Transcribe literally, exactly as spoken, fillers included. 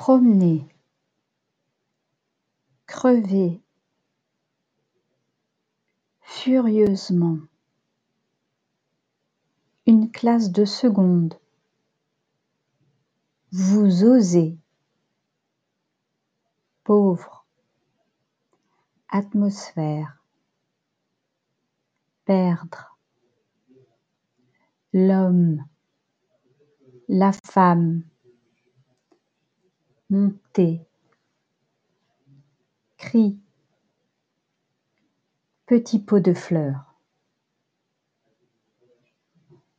promener, crever, furieusement, une classe de seconde, vous osez, pauvre, atmosphère, perdre, l'homme, la femme, monter, cri, petit pot de fleurs.